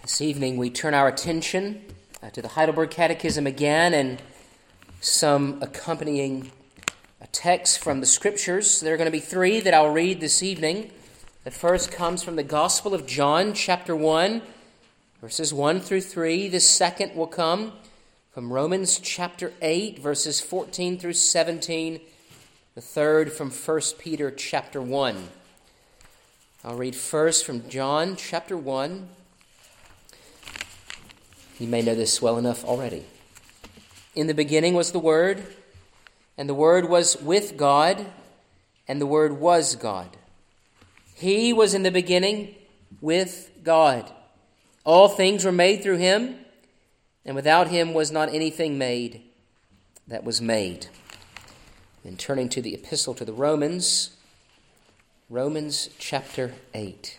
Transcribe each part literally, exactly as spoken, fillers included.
This evening we turn our attention uh, to the Heidelberg Catechism again and some accompanying uh, texts from the Scriptures. There are going to be three that I'll read this evening. The first comes from the Gospel of John, chapter one, verses one through three. The second will come from Romans chapter eight, verses fourteen through seventeen. The third from First Peter chapter one. I'll read first from John chapter one. You may know this well enough already. In the beginning was the Word, and the Word was with God, and the Word was God. He was in the beginning with God. All things were made through him, and without him was not anything made that was made. And turning to the epistle to the Romans, Romans chapter eight.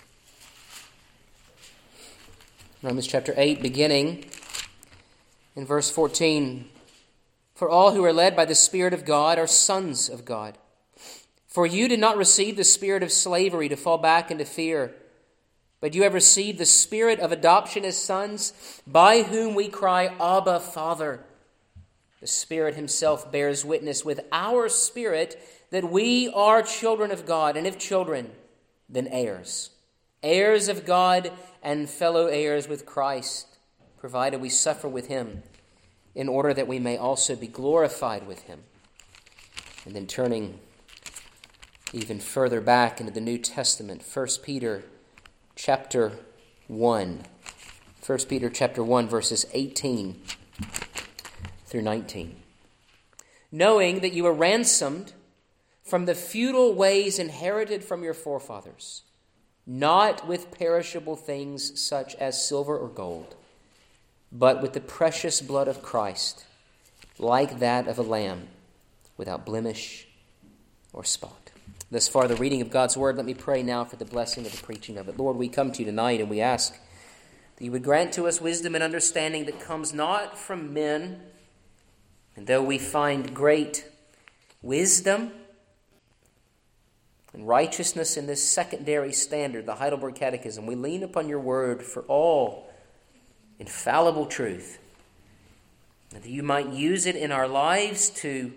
Romans chapter eight, beginning in verse fourteen. For all who are led by the Spirit of God are sons of God. For you did not receive the spirit of slavery to fall back into fear, but you have received the Spirit of adoption as sons, by whom we cry, Abba, Father. The Spirit himself bears witness with our spirit that we are children of God, and if children, then heirs. Heirs of God and fellow heirs with Christ, provided we suffer with him, in order that we may also be glorified with him. And then turning even further back into the New Testament, First Peter chapter one. First Peter chapter one, verses eighteen through nineteen. Knowing that you were ransomed from the futile ways inherited from your forefathers, not with perishable things such as silver or gold, but with the precious blood of Christ, like that of a lamb, without blemish or spot. Thus far, the reading of God's word. Let me pray now for the blessing of the preaching of it. Lord, we come to you tonight and we ask that you would grant to us wisdom and understanding that comes not from men. And though we find great wisdom and righteousness in this secondary standard, the Heidelberg Catechism, we lean upon your word for all infallible truth, and that you might use it in our lives to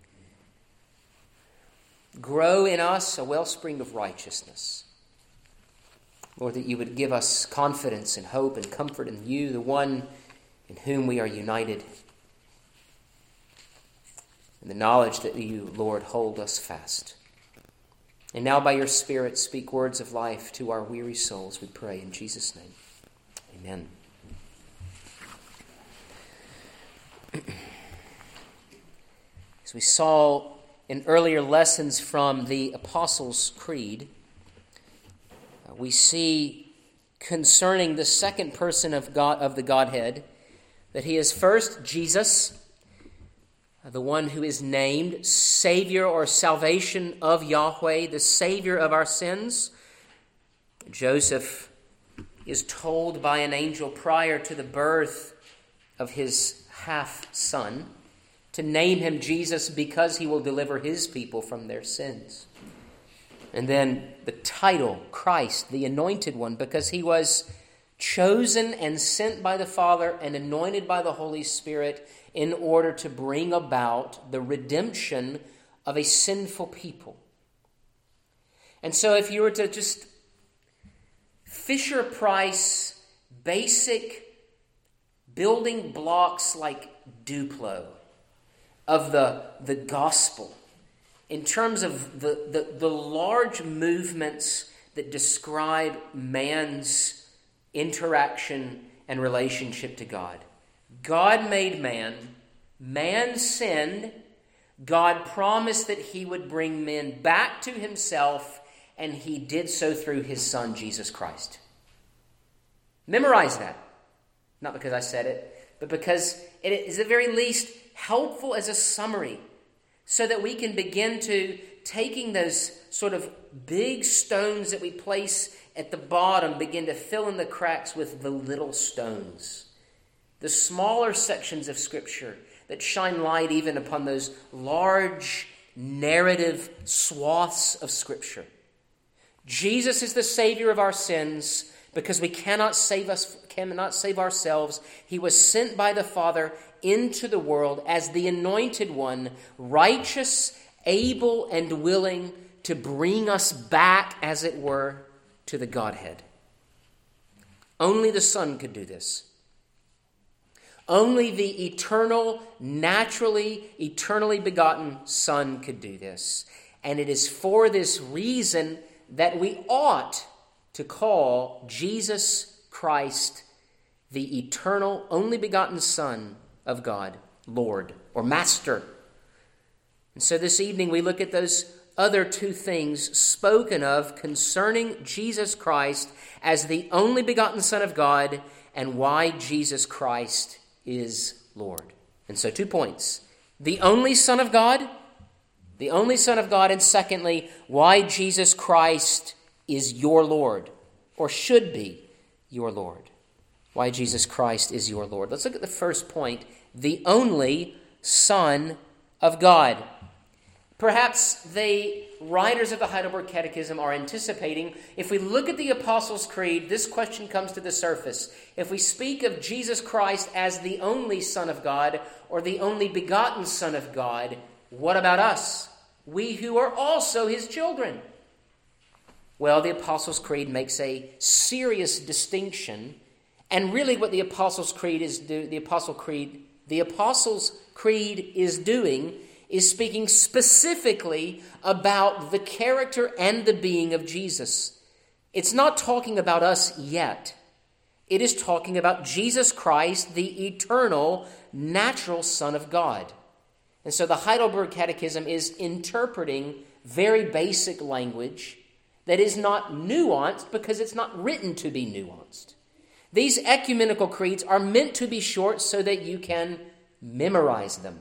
grow in us a wellspring of righteousness. Lord, that you would give us confidence and hope and comfort in you, the one in whom we are united, and the knowledge that you, Lord, hold us fast. And now by your Spirit, speak words of life to our weary souls, we pray in Jesus' name. Amen. As we saw in earlier lessons from the Apostles' Creed, we see concerning the second person of God of the Godhead that he is first Jesus, the one who is named Savior or salvation of Yahweh, the Savior of our sins. Joseph is told by an angel prior to the birth of his half-son to name him Jesus because he will deliver his people from their sins. And then the title, Christ, the Anointed One, because he was chosen and sent by the Father and anointed by the Holy Spirit in order to bring about the redemption of a sinful people. And so if you were to just Fisher-Price basic building blocks like Duplo of the, the gospel, in terms of the, the, the large movements that describe man's interaction and relationship to God. God made man, man sinned, God promised that he would bring men back to himself, and he did so through his Son, Jesus Christ. Memorize that. Not because I said it, but because it is at the very least helpful as a summary so that we can begin to, taking those sort of big stones that we place at the bottom, begin to fill in the cracks with the little stones. The smaller sections of Scripture that shine light even upon those large narrative swaths of Scripture. Jesus is the Savior of our sins because we cannot save us, cannot save ourselves. He was sent by the Father into the world as the anointed one, righteous, able, and willing to bring us back, as it were, to the Godhead. Only the Son could do this. Only the eternal, naturally, eternally begotten Son could do this. And it is for this reason that we ought to call Jesus Christ the eternal, only begotten Son of God, Lord, or Master. And so this evening we look at those other two things spoken of concerning Jesus Christ as the only begotten Son of God and why Jesus Christ is Lord. And so two points. The only Son of God, the only Son of God, and secondly, why Jesus Christ is your Lord, or should be your Lord. Why Jesus Christ is your Lord. Let's look at the first point, the only Son of God. Perhaps the writers of the Heidelberg Catechism are anticipating, if we look at the Apostles' Creed, this question comes to the surface. If we speak of Jesus Christ as the only Son of God, or the only begotten Son of God, what about us? We who are also his children. Well, the Apostles' Creed makes a serious distinction, and really what the Apostles' Creed is do, the Apostle Creed, the Apostles' Creed is doing is speaking specifically about the character and the being of Jesus. It's not talking about us yet. It is talking about Jesus Christ, the eternal, natural Son of God. And so the Heidelberg Catechism is interpreting very basic language that is not nuanced because it's not written to be nuanced. These ecumenical creeds are meant to be short so that you can memorize them,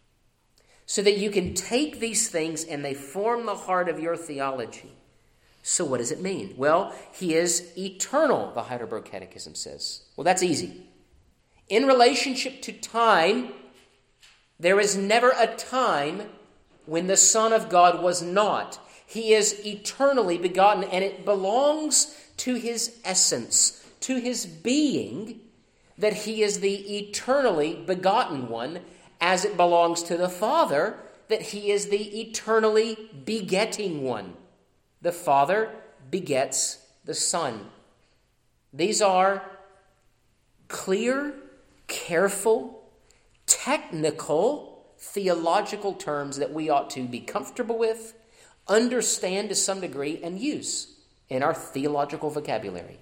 so that you can take these things and they form the heart of your theology. So what does it mean? Well, he is eternal, the Heidelberg Catechism says. Well, that's easy. In relationship to time, there is never a time when the Son of God was not. He is eternally begotten, and it belongs to his essence, to his being, that he is the eternally begotten one, as it belongs to the Father, that he is the eternally begetting one. The Father begets the Son. These are clear, careful, technical, theological terms that we ought to be comfortable with, understand to some degree, and use in our theological vocabulary.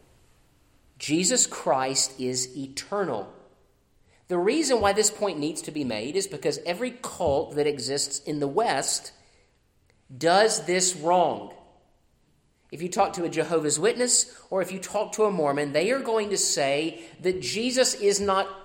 Jesus Christ is eternal. The reason why this point needs to be made is because every cult that exists in the West does this wrong. If you talk to a Jehovah's Witness or if you talk to a Mormon, they are going to say that Jesus is not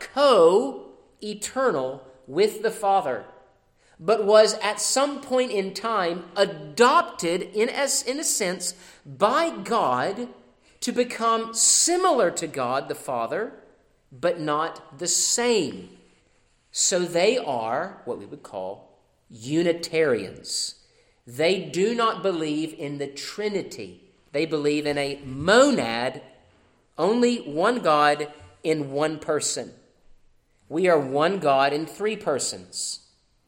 co-eternal with the Father, but was at some point in time adopted in a, in a sense by God to become similar to God the Father, but not the same. So they are what we would call Unitarians. They do not believe in the Trinity. They believe in a monad, only one God in one person. We are one God in three persons.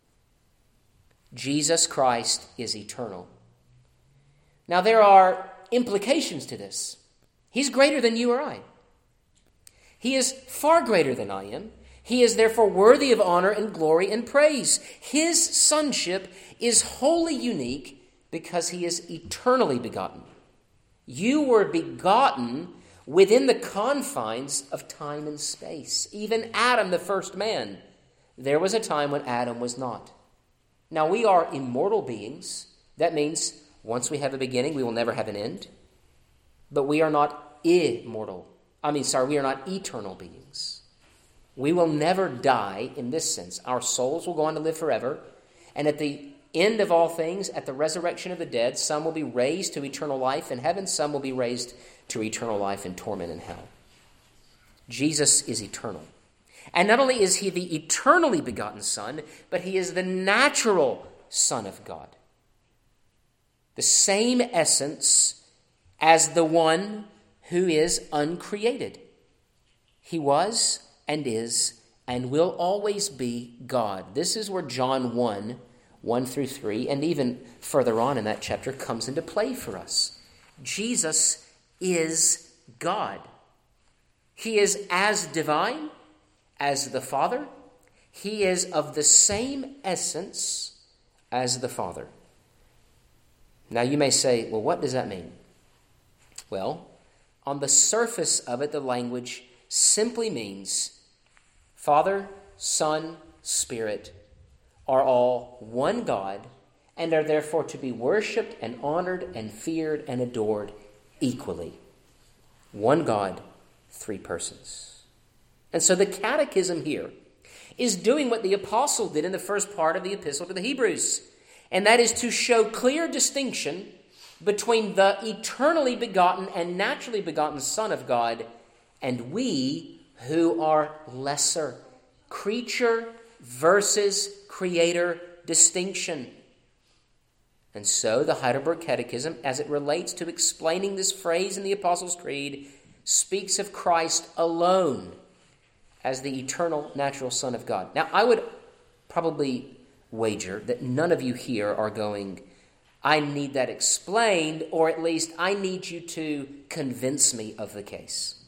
Jesus Christ is eternal. Now there are implications to this. He's greater than you or I. He is far greater than I am. He is therefore worthy of honor and glory and praise. His sonship is wholly unique because he is eternally begotten. You were begotten within the confines of time and space. Even Adam, the first man, there was a time when Adam was not. Now, we are immortal beings. That means once we have a beginning, we will never have an end. But we are not immortal. I mean, sorry, we are not eternal beings. We will never die in this sense. Our souls will go on to live forever. And at the end of all things, at the resurrection of the dead, some will be raised to eternal life in heaven, some will be raised to eternal life in torment in hell. Jesus is eternal. And not only is he the eternally begotten Son, but he is the natural Son of God. The same essence as the one who is uncreated. He was and is and will always be God. This is where John one, one through three, and even further on in that chapter comes into play for us. Jesus is God. He is as divine as the Father. He is of the same essence as the Father. Now you may say, well, what does that mean? Well, on the surface of it, the language simply means Father, Son, Spirit are all one God and are therefore to be worshipped and honored and feared and adored equally. One God, three persons. And so the catechism here is doing what the apostle did in the first part of the epistle to the Hebrews, and that is to show clear distinction between the eternally begotten and naturally begotten Son of God and we who are lesser. Creature versus creator distinction. And so the Heidelberg Catechism, as it relates to explaining this phrase in the Apostles' Creed, speaks of Christ alone as the eternal natural Son of God. Now, I would probably wager that none of you here are going, I need that explained, or at least I need you to convince me of the case.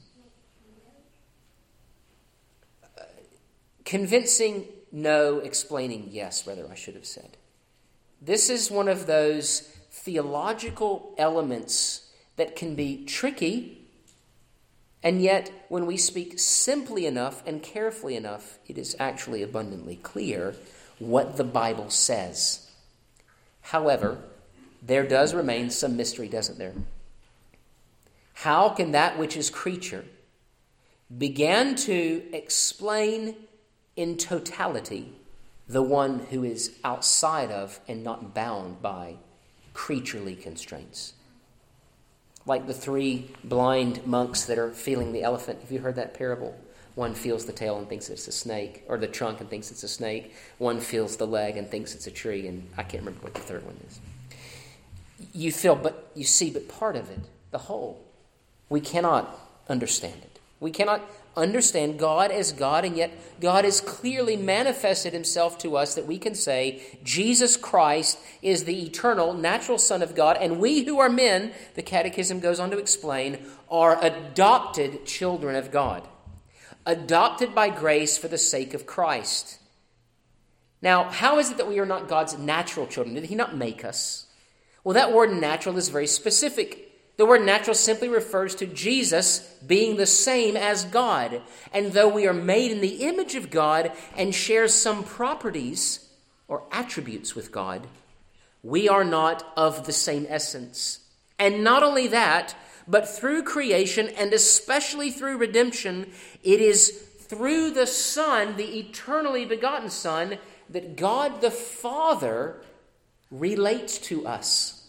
Uh, convincing, no. Explaining, yes, rather, I should have said. This is one of those theological elements that can be tricky, and yet when we speak simply enough and carefully enough, it is actually abundantly clear what the Bible says. However, there does remain some mystery, doesn't there? How can that which is creature begin to explain in totality the one who is outside of and not bound by creaturely constraints? Like the three blind monks that are feeling the elephant. Have you heard that parable? One feels the tail and thinks it's a snake, or the trunk and thinks it's a snake. One feels the leg and thinks it's a tree, and I can't remember what the third one is. You feel, but you see, but part of it, the whole. We cannot understand it. We cannot understand God as God, and yet God has clearly manifested himself to us that we can say Jesus Christ is the eternal, natural Son of God, and we who are men, the Catechism goes on to explain, are adopted children of God. Adopted by grace for the sake of Christ. Now, how is it that we are not God's natural children? Did he not make us? Well, that word natural is very specific. The word natural simply refers to Jesus being the same as God. And though we are made in the image of God and share some properties or attributes with God, we are not of the same essence. And not only that, but through creation, and especially through redemption, it is through the Son, the eternally begotten Son, that God the Father relates to us.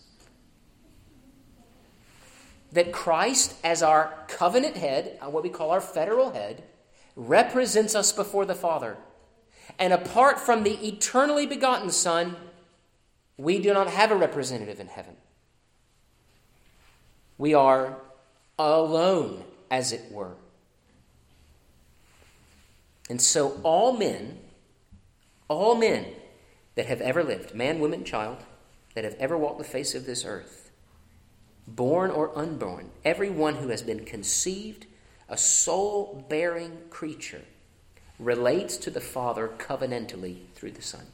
That Christ, as our covenant head, what we call our federal head, represents us before the Father. And apart from the eternally begotten Son, we do not have a representative in heaven. We are alone, as it were. And so all men, all men that have ever lived, man, woman, child, that have ever walked the face of this earth, born or unborn, everyone who has been conceived, a soul-bearing creature, relates to the Father covenantally through the Son.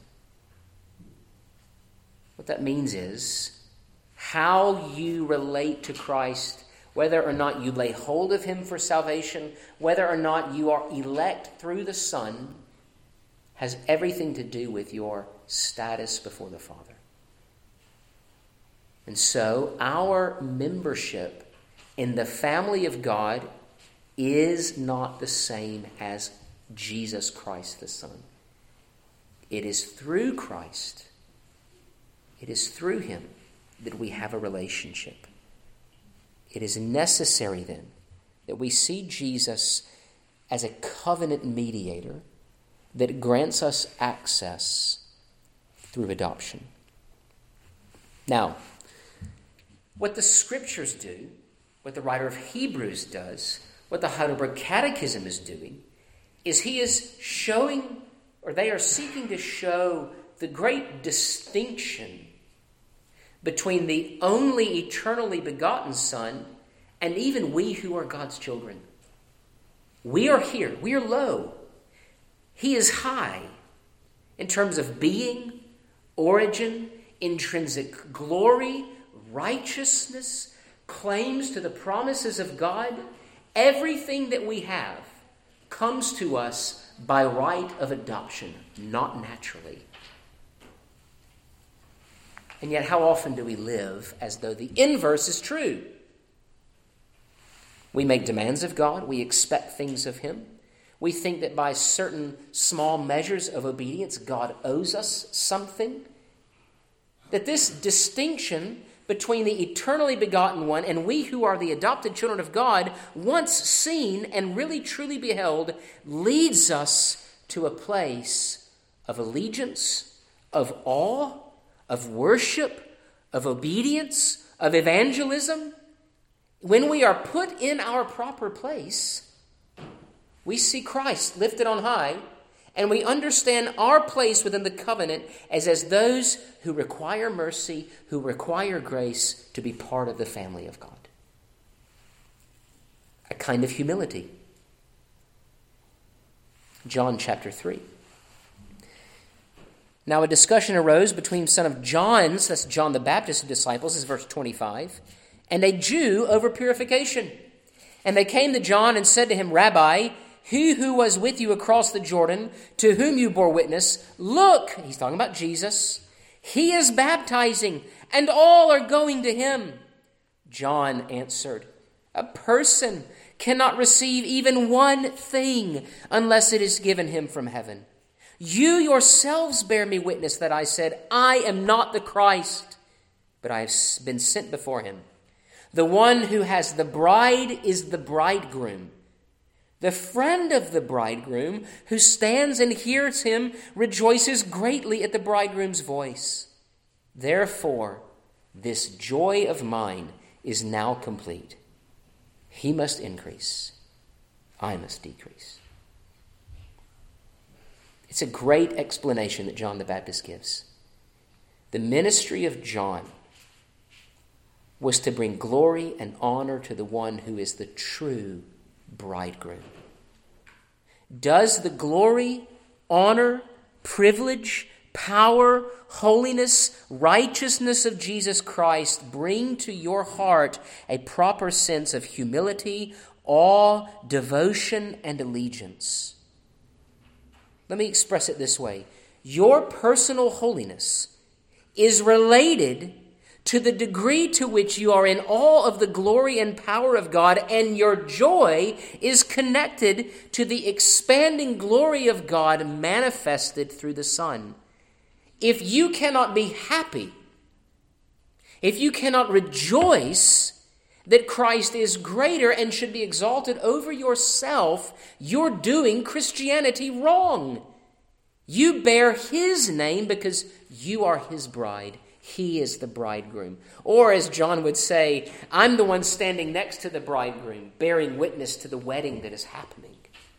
What that means is, how you relate to Christ, whether or not you lay hold of him for salvation, whether or not you are elect through the Son, has everything to do with your status before the Father. And so our membership in the family of God is not the same as Jesus Christ the Son. It is through Christ, it is through him that we have a relationship. It is necessary then that we see Jesus as a covenant mediator that grants us access through adoption. Now, what the Scriptures do what the writer of Hebrews does, what the Heidelberg Catechism is doing, is he is showing, or they are seeking to show, the great distinction between the only eternally begotten Son and even we who are God's children. We are here. We are low. He is high in terms of being, origin, intrinsic glory, righteousness, claims to the promises of God. Everything that we have comes to us by right of adoption, not naturally. And yet, how often do we live as though the inverse is true? We make demands of God. We expect things of him. We think that by certain small measures of obedience, God owes us something. That this distinction between the eternally begotten one and we who are the adopted children of God, once seen and really truly beheld, leads us to a place of allegiance, of awe, of worship, of obedience, of evangelism. When we are put in our proper place, we see Christ lifted on high, and we understand our place within the covenant as, as those who require mercy, who require grace to be part of the family of God. A kind of humility. John chapter three. Now a discussion arose between some of John's, that's John the Baptist's disciples, this is verse twenty-five, and a Jew over purification. And they came to John and said to him, Rabbi, he who was with you across the Jordan, to whom you bore witness, look, he's talking about Jesus, he is baptizing, and all are going to him. John answered, a person cannot receive even one thing unless it is given him from heaven. You yourselves bear me witness that I said, I am not the Christ, but I have been sent before him. The one who has the bride is the bridegroom. The friend of the bridegroom who stands and hears him rejoices greatly at the bridegroom's voice. Therefore, this joy of mine is now complete. He must increase. I must decrease. It's a great explanation that John the Baptist gives. The ministry of John was to bring glory and honor to the one who is the true bridegroom. Does the glory, honor, privilege, power, holiness, righteousness of Jesus Christ bring to your heart a proper sense of humility, awe, devotion, and allegiance? Let me express it this way. Your personal holiness is related to the degree to which you are in awe of the glory and power of God, and your joy is connected to the expanding glory of God manifested through the Son. If you cannot be happy, if you cannot rejoice that Christ is greater and should be exalted over yourself, you're doing Christianity wrong. You bear his name because you are his bride. He is the bridegroom. Or as John would say, I'm the one standing next to the bridegroom, bearing witness to the wedding that is happening.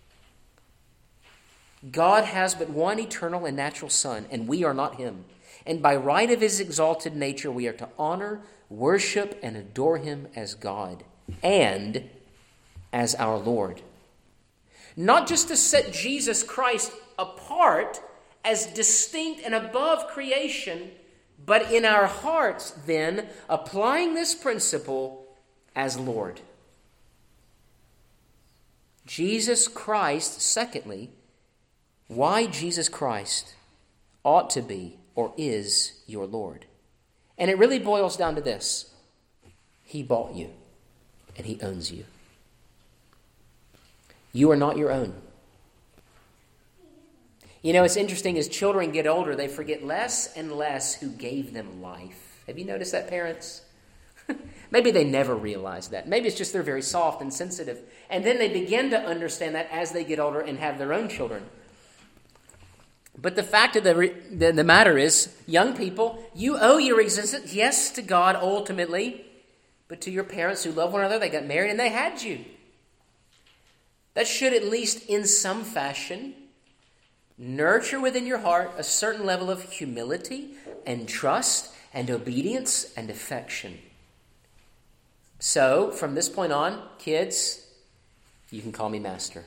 God has but one eternal and natural Son, and we are not him. And by right of his exalted nature, we are to honor, worship, and adore him as God and as our Lord. Not just to set Jesus Christ apart as distinct and above creation, but in our hearts, then, applying this principle as Lord. Jesus Christ, secondly, why Jesus Christ ought to be or is your Lord. And it really boils down to this. He bought you, and he owns you. You are not your own. You know, it's interesting, as children get older, they forget less and less who gave them life. Have you noticed that, parents? Maybe they never realize that. Maybe it's just they're very soft and sensitive. And then they begin to understand that as they get older and have their own children. But the fact of the, re- the, the matter is, young people, you owe your existence, yes, to God ultimately, but to your parents who love one another. They got married and they had you. That should, at least in some fashion, nurture within your heart a certain level of humility and trust and obedience and affection. So, from this point on, kids, you can call me Master.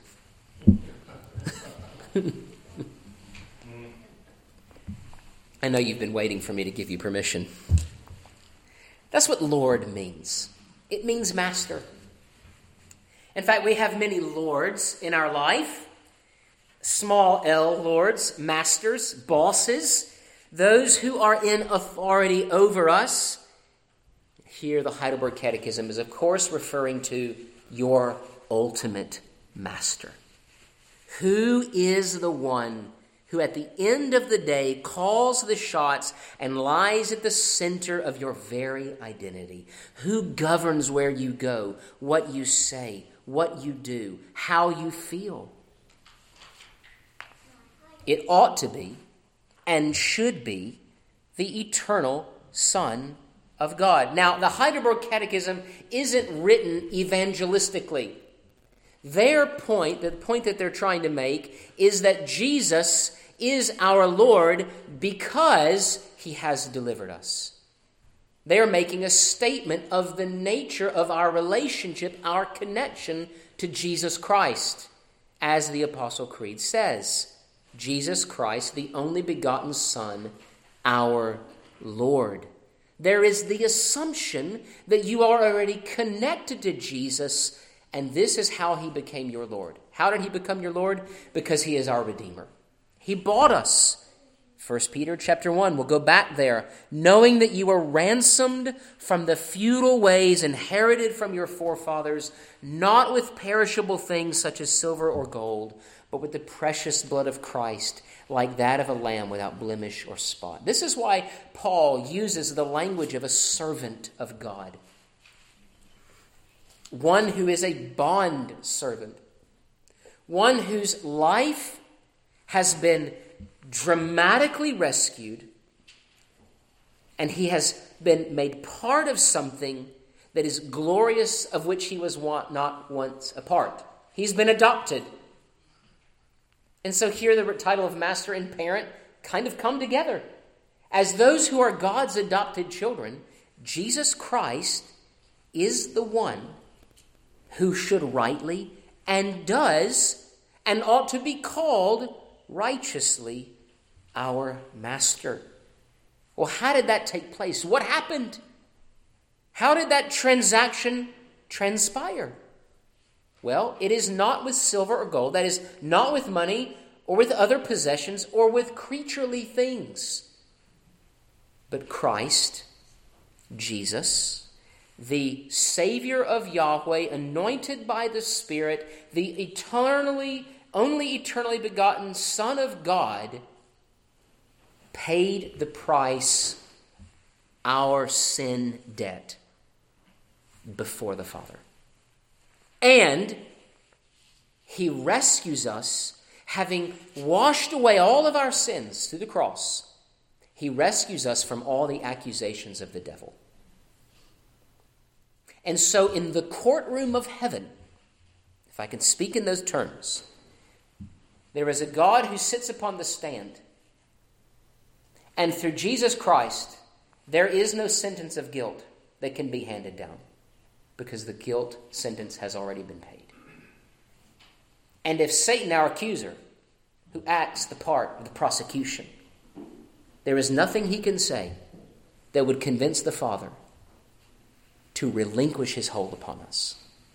I know you've been waiting for me to give you permission. That's what Lord means. It means master. In fact, we have many lords in our life. Small L lords, masters, bosses, those who are in authority over us. Here, the Heidelberg Catechism is, of course, referring to your ultimate master. Who is the one who at the end of the day calls the shots and lies at the center of your very identity? Who governs where you go, what you say, what you do, how you feel? It ought to be and should be the eternal Son of God. Now, the Heidelberg Catechism isn't written evangelistically. Their point, the point that they're trying to make, is that Jesus is our Lord because he has delivered us. They are making a statement of the nature of our relationship, our connection to Jesus Christ. As the Apostle Creed says, Jesus Christ, the only begotten Son, our Lord. There is the assumption that you are already connected to Jesus, and this is how he became your Lord. How did he become your Lord? Because he is our Redeemer. He bought us. First Peter chapter one, we'll go back there. Knowing that you were ransomed from the futile ways inherited from your forefathers, not with perishable things such as silver or gold, but with the precious blood of Christ, like that of a lamb without blemish or spot. This is why Paul uses the language of a servant of God. One who is a bond servant. One whose life has been dramatically rescued, and he has been made part of something that is glorious, of which he was not once a part. He's been adopted. And so here the title of master and parent kind of come together. As those who are God's adopted children, Jesus Christ is the one who should rightly and does and ought to be called righteously our master. Well, how did that take place? What happened? How did that transaction transpire? Well, it is not with silver or gold. That is not with money or with other possessions or with creaturely things. But Christ, Jesus, the Savior of Yahweh, anointed by the Spirit, the eternally, only eternally begotten Son of God, paid the price, our sin debt, before the Father. And he rescues us, having washed away all of our sins through the cross. He rescues us from all the accusations of the devil. And so in the courtroom of heaven, if I can speak in those terms, there is a God who sits upon the stand. And through Jesus Christ, there is no sentence of guilt that can be handed down, because the guilt sentence has already been paid. And if Satan, our accuser, who acts the part of the prosecution, there is nothing he can say that would convince the Father to relinquish his hold upon us.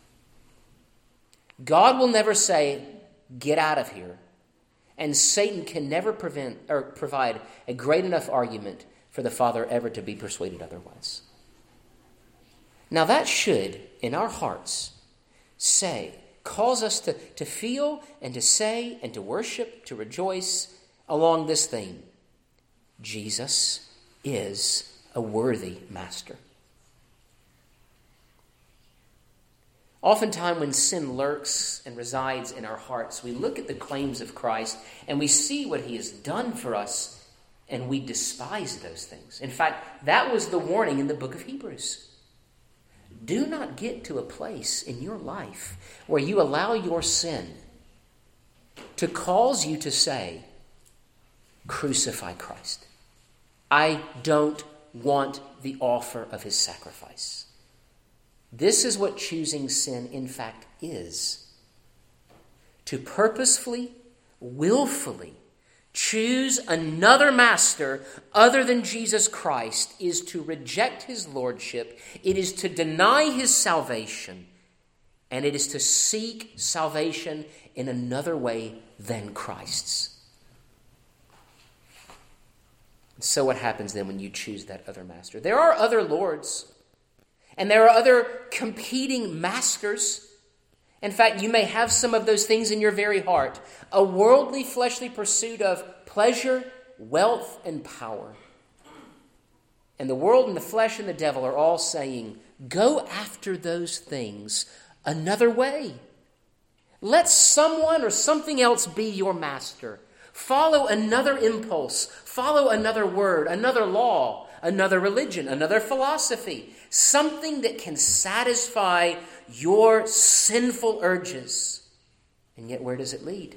God will never say, get out of here. And Satan can never prevent or provide a great enough argument for the Father ever to be persuaded otherwise. Now that should, in our hearts, say, cause us to, to feel and to say and to worship, to rejoice along this theme. Jesus is a worthy master. Oftentimes when sin lurks and resides in our hearts, we look at the claims of Christ and we see what he has done for us, and we despise those things. In fact, that was the warning in the book of Hebrews. do not get to a place in your life where you allow your sin to cause you to say, crucify Christ. I don't want the offer of his sacrifice. This is what choosing sin, in fact, is. To purposefully, willfully choose another master other than Jesus Christ is to reject his lordship. It is to deny his salvation. And it is to seek salvation in another way than Christ's. So what happens then when you choose that other master? There are other lords, and there are other competing masters. In fact, you may have some of those things in your very heart. A worldly, fleshly pursuit of pleasure, wealth, and power. And the world and the flesh and the devil are all saying, go after those things another way. Let someone or something else be your master. Follow another impulse. Follow another word, another law, another religion, another philosophy. Something that can satisfy your sinful urges. And yet, where does it lead?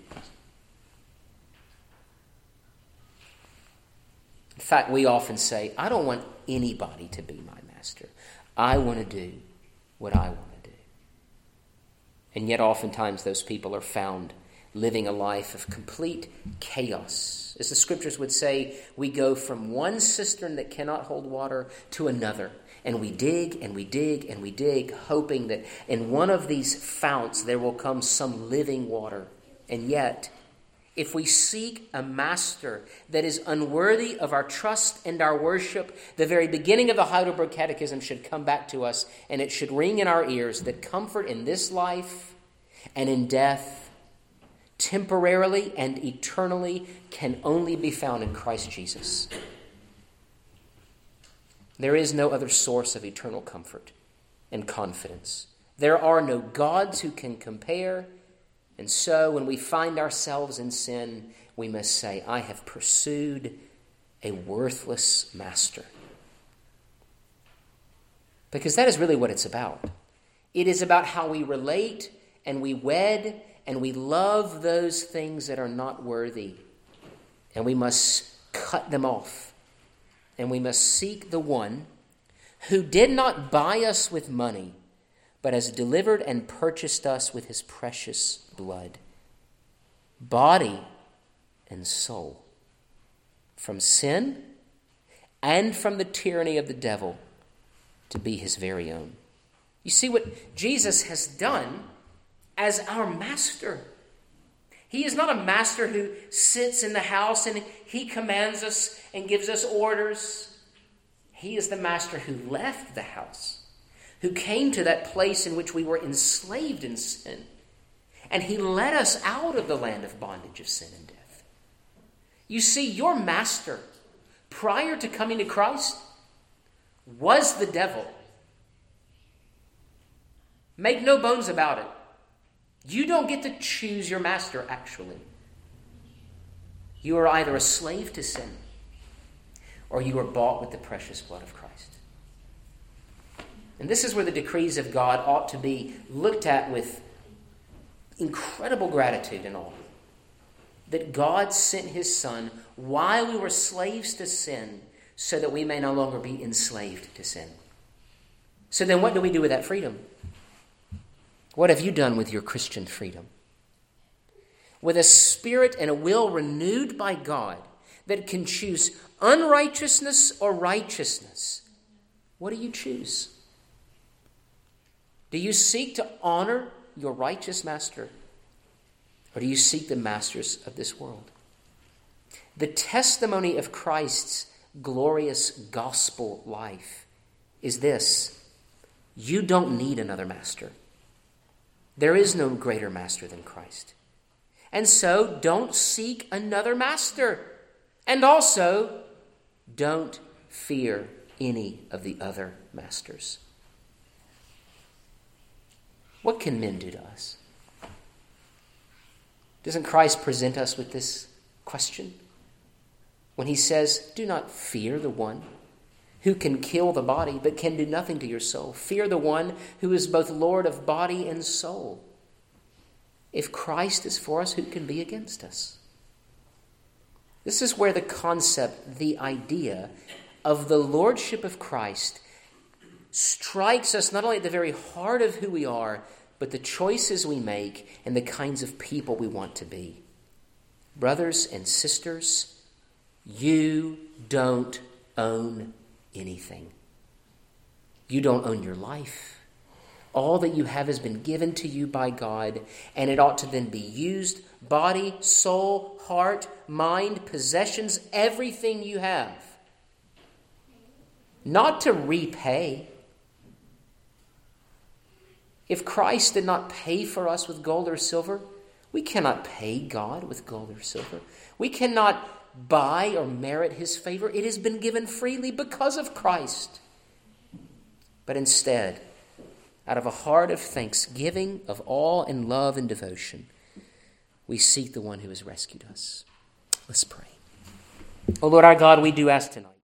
In fact, we often say, I don't want anybody to be my master. I want to do what I want to do. And yet, oftentimes, those people are found living a life of complete chaos. As the scriptures would say, we go from one cistern that cannot hold water to another. And we dig and we dig and we dig, hoping that in one of these founts there will come some living water. And yet, if we seek a master that is unworthy of our trust and our worship, the very beginning of the Heidelberg Catechism should come back to us, and it should ring in our ears that comfort in this life and in death, temporarily and eternally, can only be found in Christ Jesus. There is no other source of eternal comfort and confidence. There are no gods who can compare. And so when we find ourselves in sin, we must say, I have pursued a worthless master. Because that is really what it's about. It is about how we relate and we wed and we love those things that are not worthy. And we must cut them off. And we must seek the one who did not buy us with money, but has delivered and purchased us with his precious blood, body and soul, from sin and from the tyranny of the devil, to be his very own. You see what Jesus has done as our master. He is not a master who sits in the house and he commands us and gives us orders. He is the master who left the house, who came to that place in which we were enslaved in sin. And he led us out of the land of bondage of sin and death. You see, your master, prior to coming to Christ, was the devil. Make no bones about it. You don't get to choose your master, actually. You are either a slave to sin, or you are bought with the precious blood of Christ. And this is where the decrees of God ought to be looked at with incredible gratitude and awe. That God sent his Son while we were slaves to sin, so that we may no longer be enslaved to sin. So then what do we do with that freedom? What have you done with your Christian freedom? With a spirit and a will renewed by God that can choose unrighteousness or righteousness, what do you choose? Do you seek to honor your righteous master, or do you seek the masters of this world? The testimony of Christ's glorious gospel life is this: you don't need another master. There is no greater master than Christ. And so don't seek another master. And also don't fear any of the other masters. What can men do to us? Doesn't Christ present us with this question when he says, do not fear the one who can kill the body but can do nothing to your soul. Fear the one who is both Lord of body and soul. If Christ is for us, who can be against us? This is where the concept, the idea of the lordship of Christ strikes us not only at the very heart of who we are, but the choices we make and the kinds of people we want to be. Brothers and sisters, you don't own anything. You don't own your life. All that you have has been given to you by God, and it ought to then be used, body, soul, heart, mind, possessions, everything you have. Not to repay. If Christ did not pay for us with gold or silver, we cannot pay God with gold or silver. We cannot buy or merit his favor. It has been given freely because of Christ. But instead, out of a heart of thanksgiving, of awe and love and devotion, we seek the one who has rescued us. Let's pray. Oh Lord our God, we do ask tonight